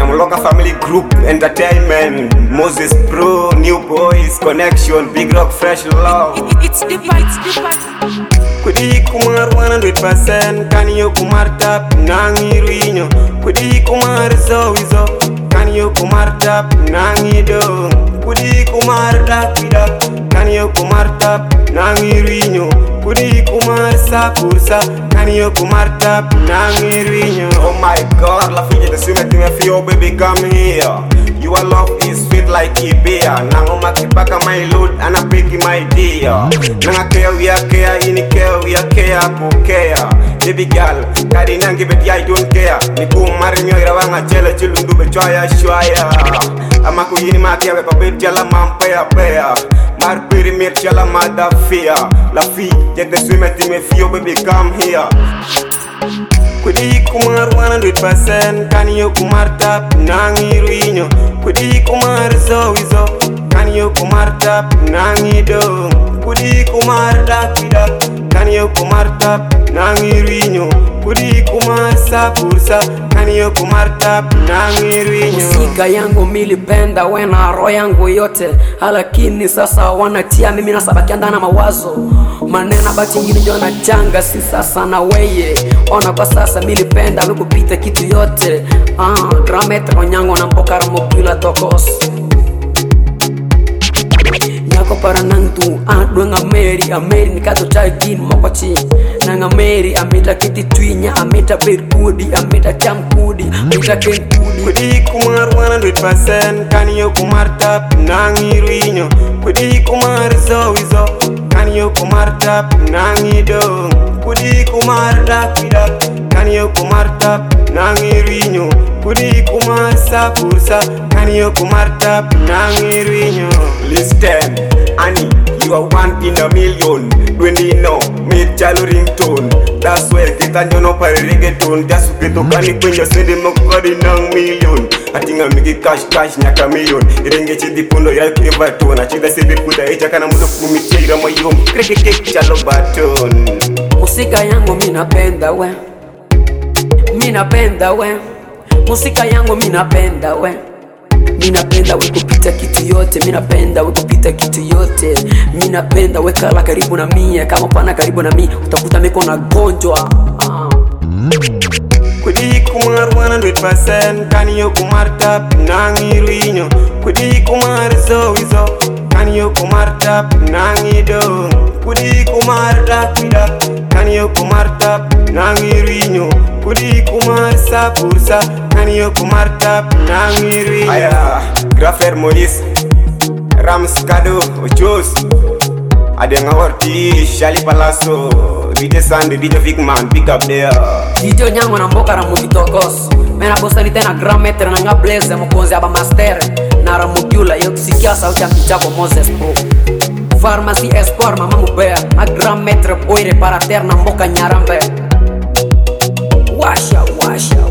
Loka Family Group Entertainment, Moses Pro, New Boys Connection, Big Rock Fresh Love. It's deeper. Kudi kumar 100%, kaniyo kumar tap nangi ruinyo. Kudi kumar zoizo, kaniyo kumar tap nangi do. Kudi kumar dakidak, kaniyo kumar tap nangi ruinyo. Kudi kumar sapursa, kaniyo kumar tap nangi ruinyo. Oh my God, la fille de sumet me fio baby come here. Your love is sweet like Ibea. Nango makipaka my load and I pick my dear. Nanga care we are care, ini care we are care kukea. Baby girl, kadi nangi beti I don't care. Niku mari myo irawanga chele chilundu bechoya shwaya. Ama kuyini makia weka beti ala mampaya paya. Mar pyramid chala madafia. La fille, jet de sumet me fio baby come here. Kudi kumar 100%, kaniyo kumar tap nangi ruinyo. Kudi kumar zoizo, kaniyo kumar tap nangi do. Kudi kumar dakidak, kaniyo kumar tap nangi ruinyo. Kudi kumar sapursa, kaniyo kumar tap nangi ruinyo. Musika yangu milipenda wena roho yangu yote, lakini sasa wanatia mimi na sabaki ndana mawazo. Manena bati ngini jona changa si sasa na weye. Ona kwa sasa milipenda wekupita kitu yote. Grameta konyango na mbokara mokula tokos. Nyako para nantu duenga Mary nikato chagin mokochi. Nanga Mary amita kiti twinya, amita berkudi, amita chamkudi, amita kenkudi. Kudi kumar 100%, kaniyo kumar tap nangi ruinyo. Kudi kumar zoizo, kaniyo kumar tap nangi do. Kudi kumar dakidak, kaniyo kumar tap nangi ruinyo. Kudi kumar sapursa, kaniyo kumar tap nangi ruinyo. Listen, Annie, you are one in a million. When you know, me chalo ringtone. That's why kita nyono pare reggaeton. Just ukito kani kwenye sende mokodi nang million. Atinga migi cash nyaka million. Irenge chidi pundo ya kuiva tona. Chida sebi kuda echa kana mudo kumitira mayom. Krikikik chalo baton. Musika yangu minapenda we, minapenda we. Musika yangu minapenda we, minapenda we kupita kitu yote. Minapenda we kupita kitu yote. Minapenda we kala karibu na mie. Kama pana karibu na mie utakuta meko na gonjwa. Kudi kumar 100%, kaniyo kumar tap nangi ruinyo. Kudi kumar zoizo, kaniyo kumar tap nangi do. Kudi kumar dakidak, kaniyo kumar tap nangi ruinyo. Kudi kumar sapursa, kaniyo kumar tap nangi ruinyo. Aya, Grafer Moris, Rams Kado, Ochos, Adenga Orti, Shali Palaso, DJ Sandy, DJ Vicman, pick up there. DJ nyango na mboka ra mugitokos. Mena bosa ni tena grameter na nga blaze mukonzi aba master. Na ra mugula yo kusikia sauti ya kichako Moses Pro. Pharmacy Esport mama mubea. Na grameter boy reparateur na mboka Nyarambe. Washa